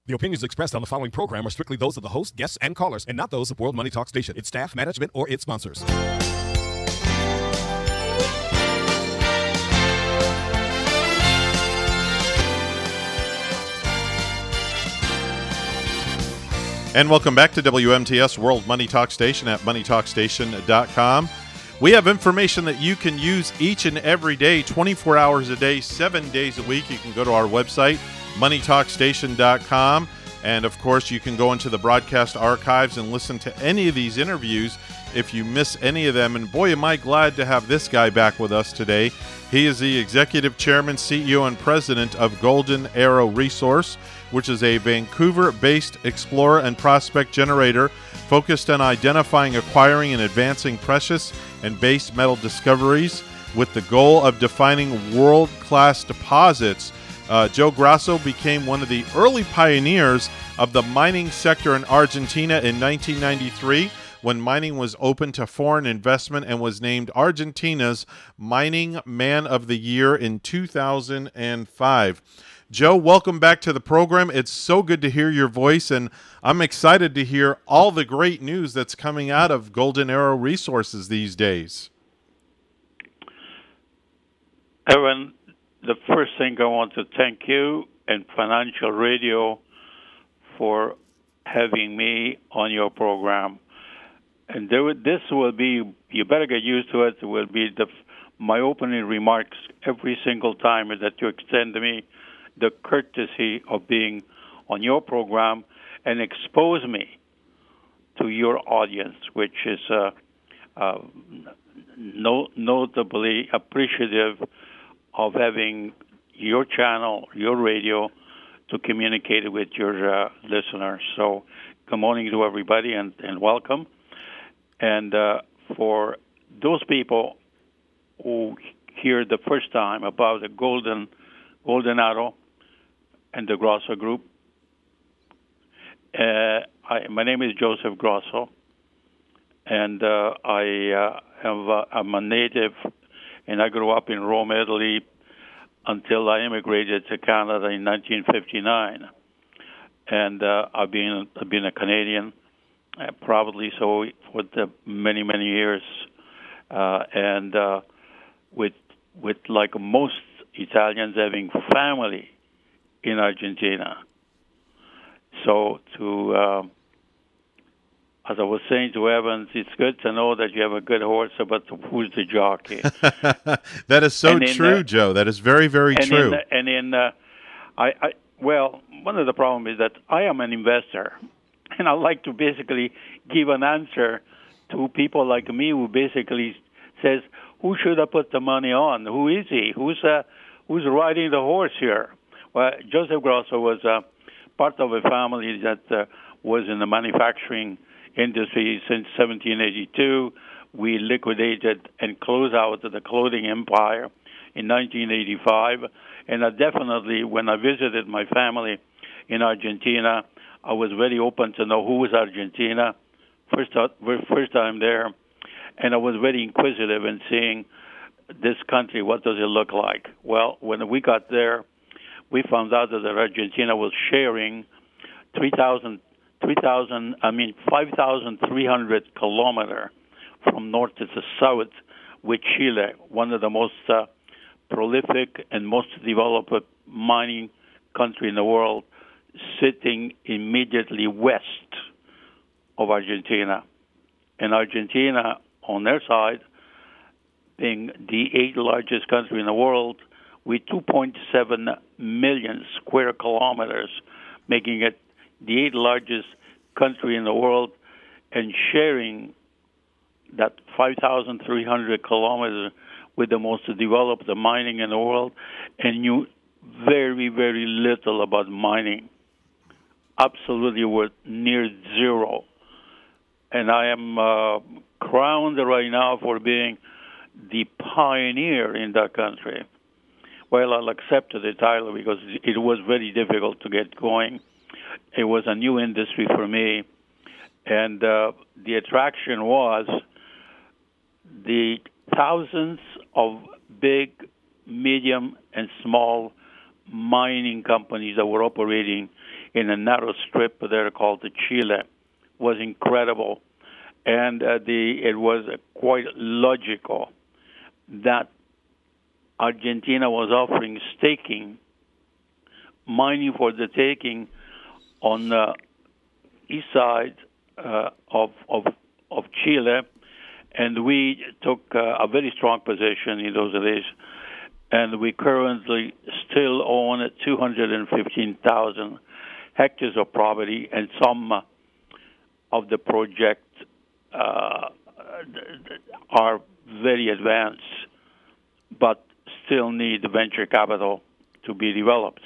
The opinions expressed on the following program are strictly those of the host, guests, and callers, and not those of World Money Talk Station, its staff, management, or its sponsors. And welcome back to WMTS World Money Talk Station at moneytalkstation.com. We have information that you can use each and every day, 24 hours a day, 7 days a week. You can go to our website, moneytalkstation.com. And, of course, you can go into the broadcast archives and listen to any of these interviews if you miss any of them. And, boy, am I glad to have this guy back with us today. He is the Executive Chairman, CEO, and President of Golden Arrow Resource, which is a Vancouver-based explorer and prospect generator focused on identifying, acquiring, and advancing precious and base metal discoveries with the goal of defining world-class deposits. Joe Grasso became one of the early pioneers of the mining sector in Argentina in 1993 when mining was open to foreign investment and was named Argentina's Mining Man of the Year in 2005. Joe, welcome back to the program. It's so good to hear your voice, and I'm excited to hear all the great news that's coming out of Golden Arrow Resources these days. Evan, the first thing I want to thank you and Financial Radio for having me on your program. And this will be, you better get used to it, it will be my opening remarks every single time that you extend to me the courtesy of being on your program and expose me to your audience, which is notably appreciative of having your channel, your radio, to communicate with your listeners. So good morning to everybody and welcome. And for those people who hear the first time about the Golden Arrow and the Grasso Group, my name is Joseph Grasso, and I'm a native, and I grew up in Rome, Italy, until I immigrated to Canada in 1959. And I've been a Canadian, proudly so, for the many, many years. And with like most Italians, having family in Argentina. So as I was saying to Evans, it's good to know that you have a good horse, but who's the jockey? That is so true, Joe. That is very, very true. Well, one of the problems is that I am an investor, and I like to basically give an answer to people like me who basically says, who should I put the money on? Who is he? Who's riding the horse here? Well, Joseph Grasso was part of a family that was in the manufacturing industry since 1782. We liquidated and closed out the clothing empire in 1985. And definitely, when I visited my family in Argentina, I was very open to know who was Argentina. First time there. And I was very inquisitive in seeing this country, what does it look like? Well, when we got there, we found out that Argentina was sharing 5,300 kilometers from north to south with Chile, one of the most prolific and most developed mining country in the world, sitting immediately west of Argentina. And Argentina, on their side, being the 8th largest country in the world, with 2.7 million square kilometers, making it the 8th largest country in the world, and sharing that 5,300 kilometers with the most developed mining in the world, and knew very, very little about mining. Absolutely were near zero. And I am crowned right now for being the pioneer in that country. Well, I'll accept the title because it was very difficult to get going. It was a new industry for me. And the attraction was the thousands of big, medium, and small mining companies that were operating in a narrow strip there called the Chile was incredible. And it was quite logical that Argentina was offering staking, mining for the taking on the east side of Chile, and we took a very strong position in those days, and we currently still own 215,000 hectares of property, and some of the projects are very advanced, but still need venture capital to be developed.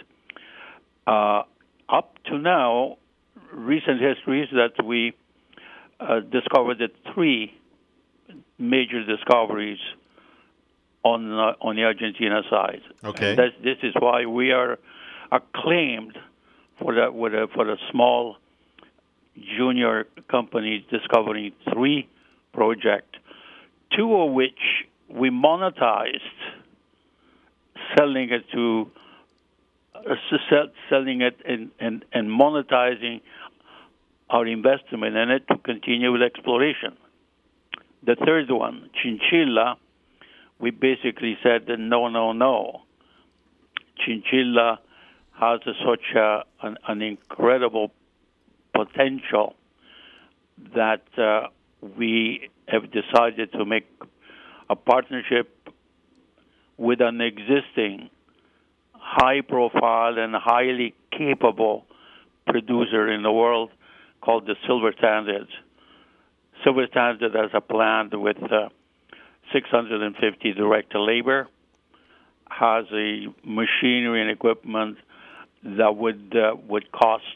Up to now, recent history is that we discovered the three major discoveries on the Argentina side. Okay. And this is why we are acclaimed for the small junior company discovering three projects, two of which we monetized, selling it and monetizing our investment in it to continue with exploration. The third one, Chinchilla, we basically said that no. Chinchilla has such an incredible potential that we have decided to make a partnership with an existing high-profile and highly capable producer in the world called the Silver Standard. Silver Standard has a plant with 650 direct labor, has a machinery and equipment that would cost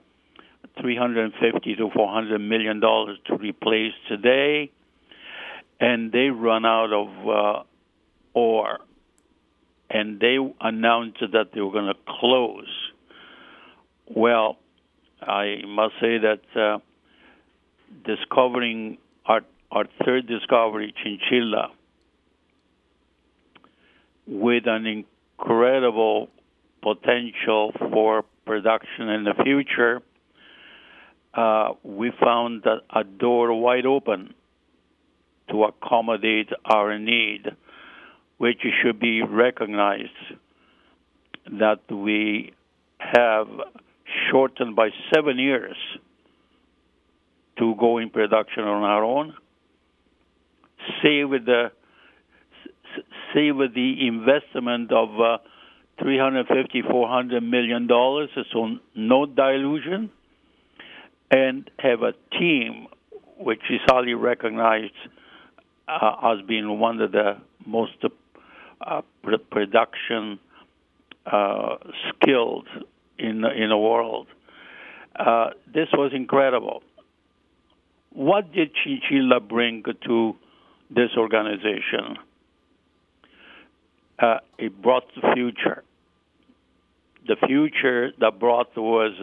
$350 to $400 million to replace today, and they run out of ore, and they announced that they were going to close. Well, I must say that discovering our third discovery, Chinchilla, with an incredible potential for production in the future, we found that a door wide open to accommodate our need, which should be recognized that we have shortened by 7 years to go in production on our own. Save with the investment of $350-400 million, so no dilution, and have a team which is highly recognized as being one of the most production skilled in the world. This was incredible. What did Chinchilla bring to this organization? It brought the future. The future that brought was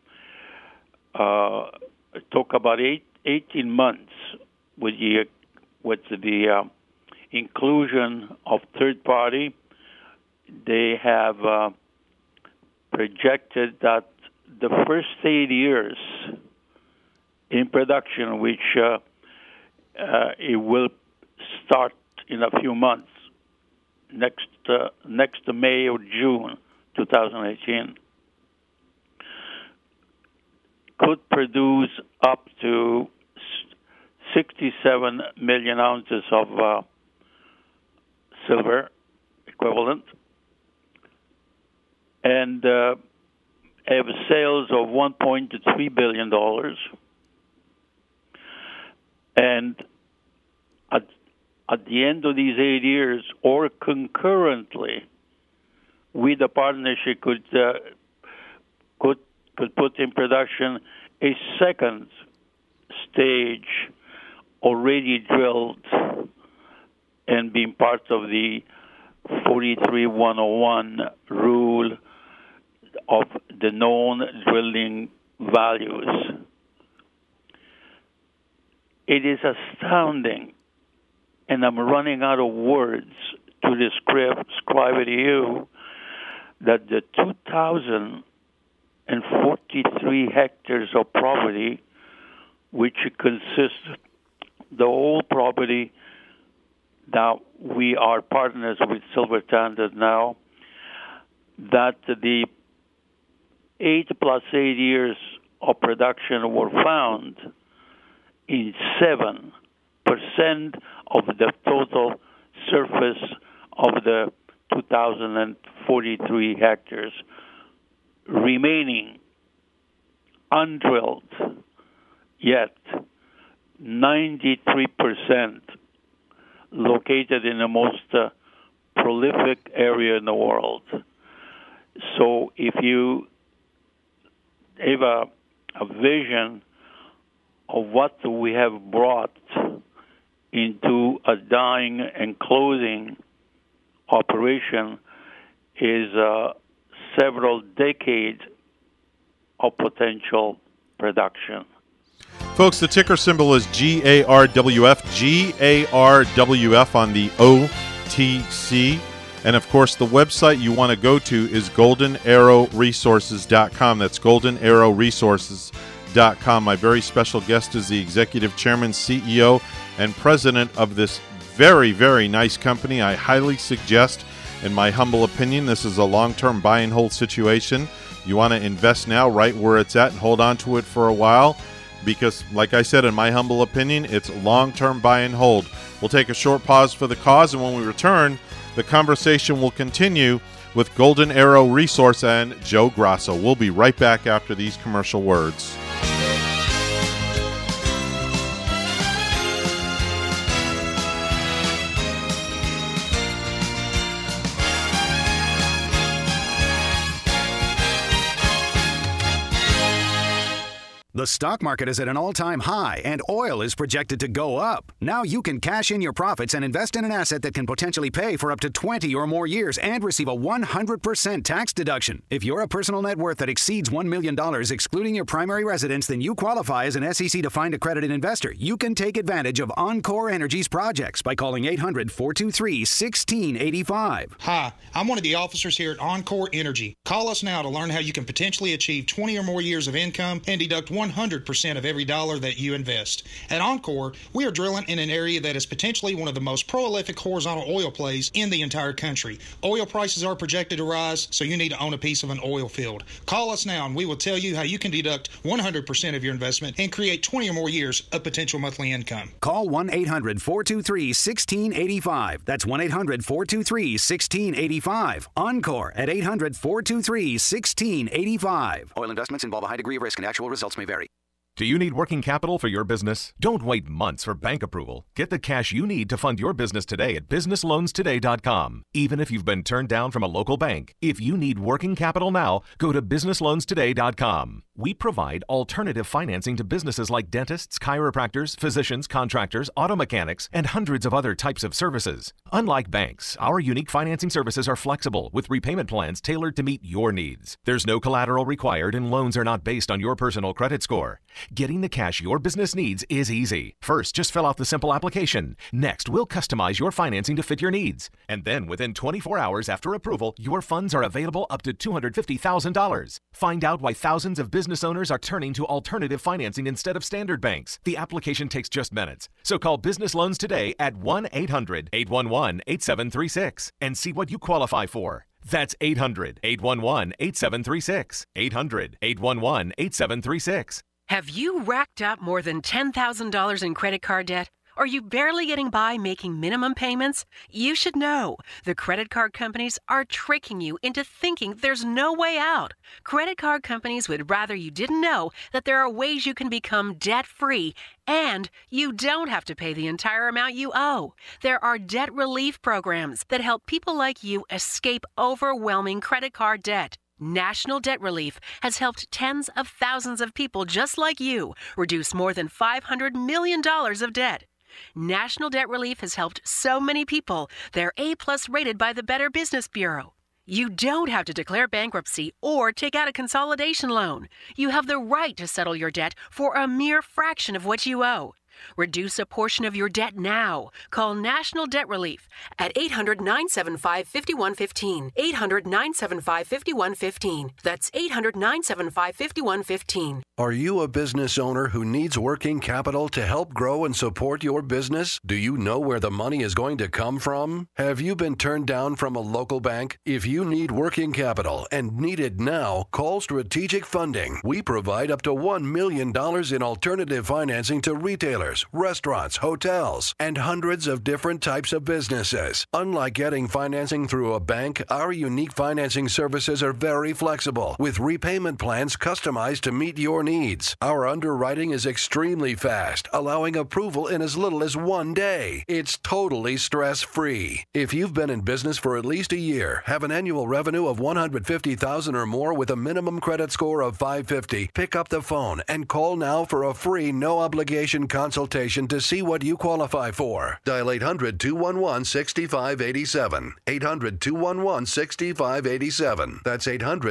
took about 18 months with the inclusion of third party. They have projected that the first 8 years in production, which it will start in a few months, next May or June 2018, could produce up to 67 million ounces of silver equivalent, and have sales of $1.3 billion. And at the end of these 8 years, or concurrently, we, the partnership, could put in production a second stage already drilled and being part of the 43-101 rule of the known drilling values. It is astounding, and I'm running out of words to describe it to you, that the 2000 243 hectares of property, which consists the whole property that we are partners with Silver Standard now, that the 8 plus 8 years of production were found in 7% of the total surface of the 2,043 hectares, remaining undrilled, yet 93% located in the most prolific area in the world. So if you have a vision of what we have brought into a dying and closing operation, is several decades of potential production. Folks, the ticker symbol is GARWF, GARWF on the OTC. And, of course, the website you want to go to is goldenarrowresources.com. That's goldenarrowresources.com. My very special guest is the Executive Chairman, CEO, and President of this very, very nice company. I highly suggest, in my humble opinion, this is a long-term buy and hold situation. You want to invest now right where it's at and hold on to it for a while because, like I said, in my humble opinion, it's long-term buy and hold. We'll take a short pause for the cause, and when we return, the conversation will continue with Golden Arrow Resource and Joe Grasso. We'll be right back after these commercial words. The stock market is at an all-time high, and oil is projected to go up. Now you can cash in your profits and invest in an asset that can potentially pay for up to 20 or more years and receive a 100% tax deduction. If you're a personal net worth that exceeds $1 million, excluding your primary residence, then you qualify as an SEC-defined accredited investor. You can take advantage of Encore Energy's projects by calling 800-423-1685. Hi, I'm one of the officers here at Encore Energy. Call us now to learn how you can potentially achieve 20 or more years of income and deduct 100% of every dollar that you invest. At Encore, we are drilling in an area that is potentially one of the most prolific horizontal oil plays in the entire country. Oil prices are projected to rise, so you need to own a piece of an oil field. Call us now and we will tell you how you can deduct 100% of your investment and create 20 or more years of potential monthly income. Call 1-800-423-1685. That's 1-800-423-1685. Encore at 800-423-1685. Oil investments involve a high degree of risk and actual results may vary. Do you need working capital for your business? Don't wait months for bank approval. Get the cash you need to fund your business today at businessloanstoday.com. Even if you've been turned down from a local bank, if you need working capital now, go to businessloanstoday.com. We provide alternative financing to businesses like dentists, chiropractors, physicians, contractors, auto mechanics, and hundreds of other types of services. Unlike banks, our unique financing services are flexible with repayment plans tailored to meet your needs. There's no collateral required and loans are not based on your personal credit score. Getting the cash your business needs is easy. First, just fill out the simple application. Next, we'll customize your financing to fit your needs. And then within 24 hours after approval, your funds are available up to $250,000. Find out why thousands of business owners are turning to alternative financing instead of standard banks. The application takes just minutes. So call Business Loans today at 1-800-811-8736 and see what you qualify for. That's 800-811-8736. 800-811-8736. Have you racked up more than $10,000 in credit card debt? Are you barely getting by making minimum payments? You should know. The credit card companies are tricking you into thinking there's no way out. Credit card companies would rather you didn't know that there are ways you can become debt-free and you don't have to pay the entire amount you owe. There are debt relief programs that help people like you escape overwhelming credit card debt. National Debt Relief has helped tens of thousands of people just like you reduce more than $500 million of debt. National Debt Relief has helped so many people, they're A-plus rated by the Better Business Bureau. You don't have to declare bankruptcy or take out a consolidation loan. You have the right to settle your debt for a mere fraction of what you owe. Reduce a portion of your debt now. Call National Debt Relief at 800-975-5115. 800-975-5115. That's 800-975-5115. Are you a business owner who needs working capital to help grow and support your business? Do you know where the money is going to come from? Have you been turned down from a local bank? If you need working capital and need it now, call Strategic Funding. We provide up to $1 million in alternative financing to retailers, restaurants, hotels, and hundreds of different types of businesses. Unlike getting financing through a bank, our unique financing services are very flexible, with repayment plans customized to meet your needs. Our underwriting is extremely fast, allowing approval in as little as 1 day. It's totally stress-free. If you've been in business for at least a year, have an annual revenue of $150,000 or more with a minimum credit score of 550, pick up the phone and call now for a free, no-obligation consultation to see what you qualify for. Dial 800-211-6587. 800-211-6587. That's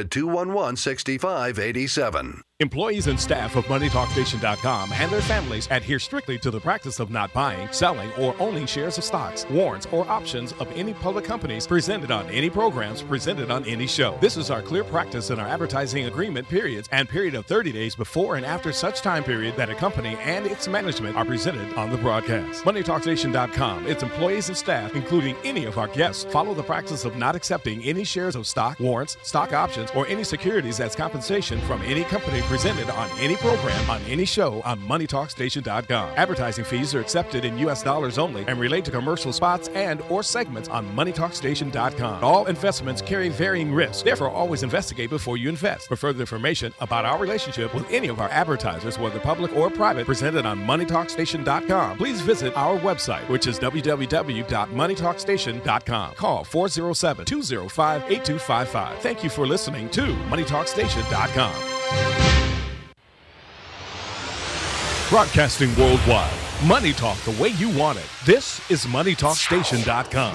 800-211-6587. Employees and staff of MoneyTalkStation.com and their families adhere strictly to the practice of not buying, selling, or owning shares of stocks, warrants, or options of any public companies presented on any programs presented on any show. This is our clear practice in our advertising agreement periods and period of 30 days before and after such time period that a company and its management are presented on the broadcast. MoneyTalkStation.com, its employees and staff, including any of our guests, follow the practice of not accepting any shares of stock, warrants, stock options, or any securities as compensation from any company presented on any program on any show on MoneyTalkStation.com. Advertising fees are accepted in U.S. dollars only and relate to commercial spots and or segments on MoneyTalkStation.com. All investments carry varying risks. Therefore, always investigate before you invest. For further information about our relationship with any of our advertisers, whether public or private, presented on MoneyTalkStation.com, please visit our website, which is www.MoneyTalkStation.com. Call 407-205-8255. Thank you for listening to MoneyTalkStation.com. Broadcasting worldwide. Money Talk the way you want it. This is MoneyTalkStation.com.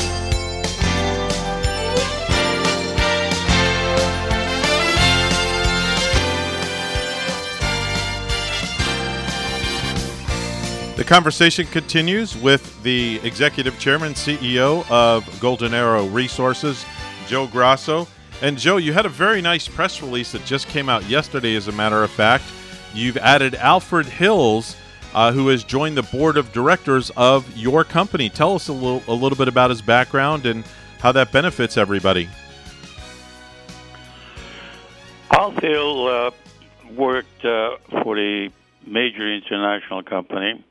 The conversation continues with the Executive Chairman, CEO of Golden Arrow Resources, Joe Grasso. And Joe, you had a very nice press release that just came out yesterday, as a matter of fact. You've added Alfred Hills, who has joined the board of directors of your company. Tell us a little bit about his background and how that benefits everybody. Alf Hill worked for a major international company,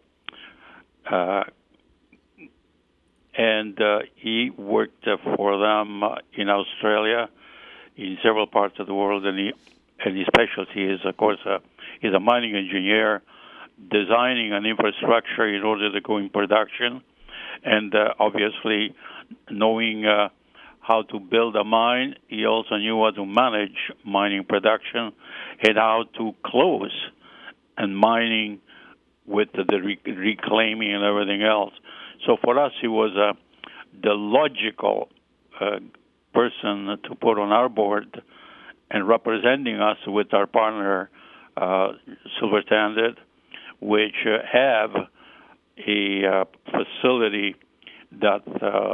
and he worked for them in Australia, in several parts of the world, and his specialty is, of course, he's a mining engineer, designing an infrastructure in order to go in production, and obviously knowing how to build a mine. He also knew how to manage mining production and how to close and mining with the reclaiming and everything else. So for us, he was the logical person to put on our board and representing us with our partner, Silver Standard, which have a facility that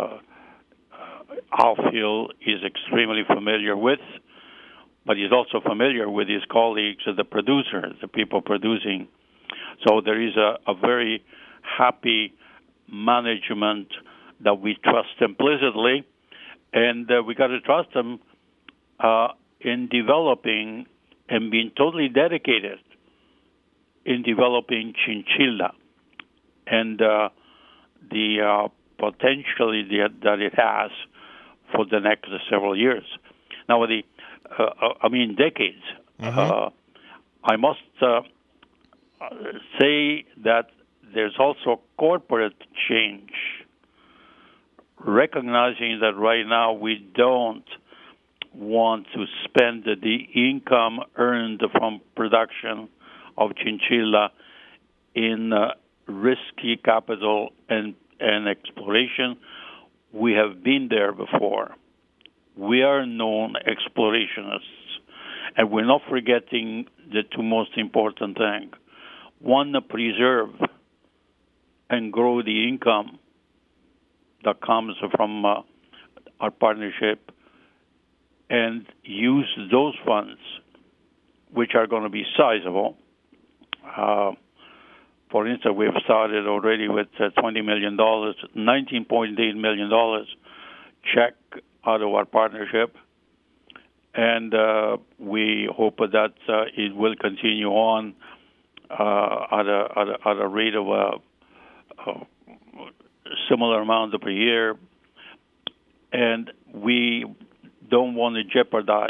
Alf Hill is extremely familiar with, but he's also familiar with his colleagues, the producers, the people producing. So there is a very happy management that we trust implicitly, and we got to trust them in developing and being totally dedicated in developing Chinchilla and the potential that it has for the next several years. Now, decades. Mm-hmm. I must say that there's also corporate change, recognizing that right now we don't want to spend the income earned from production of Chinchilla in risky capital and exploration. We have been there before. We are known explorationists, and we're not forgetting the two most important things. One, preserve and grow the income that comes from our partnership and use those funds, which are going to be sizable. For instance, we've started already with $20 million, $19.8 million check out of our partnership, and we hope that it will continue on at a rate of a similar amount per year, and we don't want to jeopardize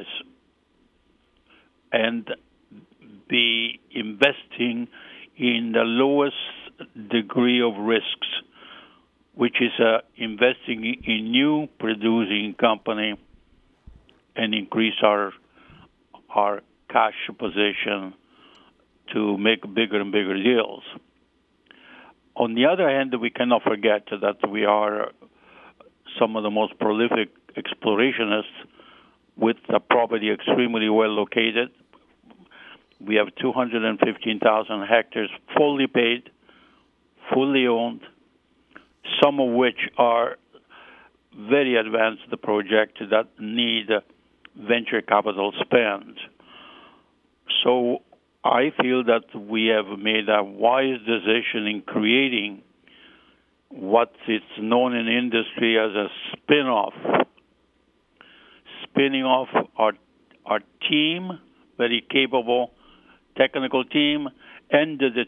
and be investing in the lowest degree of risks, which is investing in new producing company and increase our cash position to make bigger and bigger deals. On the other hand, we cannot forget that we are some of the most prolific explorationists with a property extremely well located. We have 215,000 hectares fully paid, fully owned, some of which are very advanced projects that need venture capital spend. So I feel that we have made a wise decision in creating what is known in the industry as a spin-off. Spinning off our team, very capable technical team, and the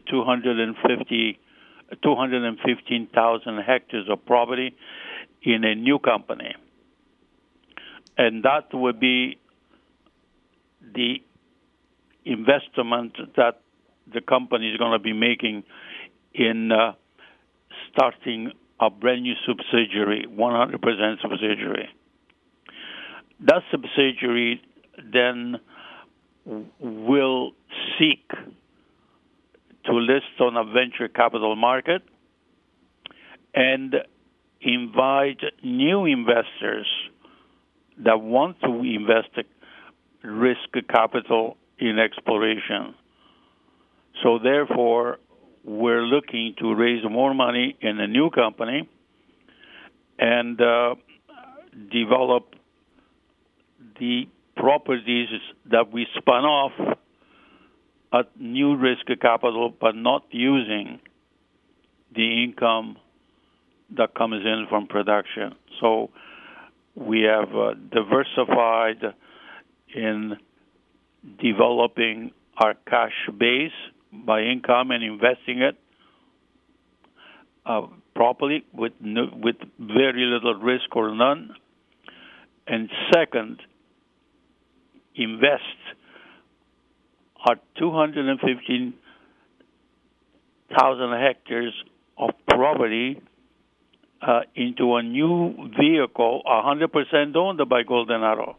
215,000 hectares of property in a new company. And that would be the investment that the company is going to be making in starting a brand new subsidiary, 100% subsidiary. That subsidiary then will seek to list on a venture capital market and invite new investors that want to invest risk capital in exploration. So therefore, we're looking to raise more money in a new company and develop the properties that we spun off at new risk capital, but not using the income that comes in from production. So we have diversified in developing our cash base by income and investing it properly with very little risk or none. And second, invest our 215,000 hectares of property into a new vehicle, 100% owned by Golden Arrow,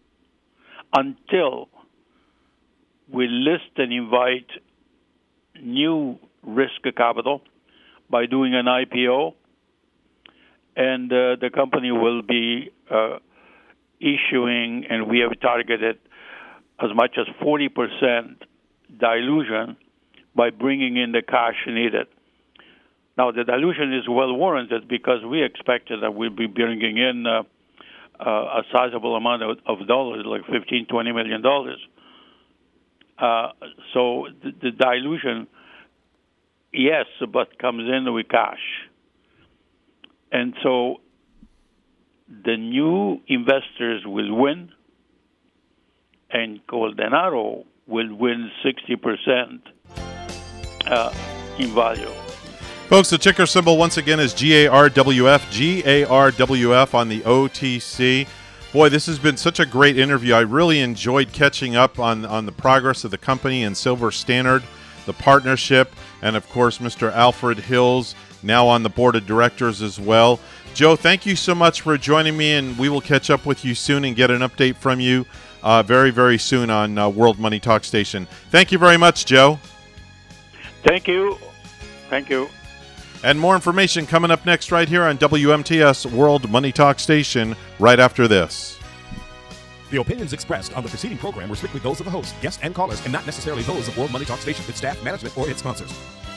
until we list and invite new risk capital by doing an IPO, and the company will be issuing, and we have targeted as much as 40% dilution by bringing in the cash needed. Now, the dilution is well warranted because we expected that we'll be bringing in a sizable amount of dollars, like $15, $20 million. So the dilution, yes, but comes in with cash. And so the new investors will win, and Golden Arrow will win 60% in value. Folks, the ticker symbol once again is GARWF, GARWF on the OTC. Boy, this has been such a great interview. I really enjoyed catching up on the progress of the company and Silver Standard, the partnership, and of course, Mr. Alfred Hills, now on the board of directors as well. Joe, thank you so much for joining me, and we will catch up with you soon and get an update from you very, very soon on World Money Talk Station. Thank you very much, Joe. Thank you. Thank you. And more information coming up next right here on WMTS World Money Talk Station right after this. The opinions expressed on the preceding program were strictly those of the host, guests, and callers, and not necessarily those of World Money Talk Station, its staff, management, or its sponsors.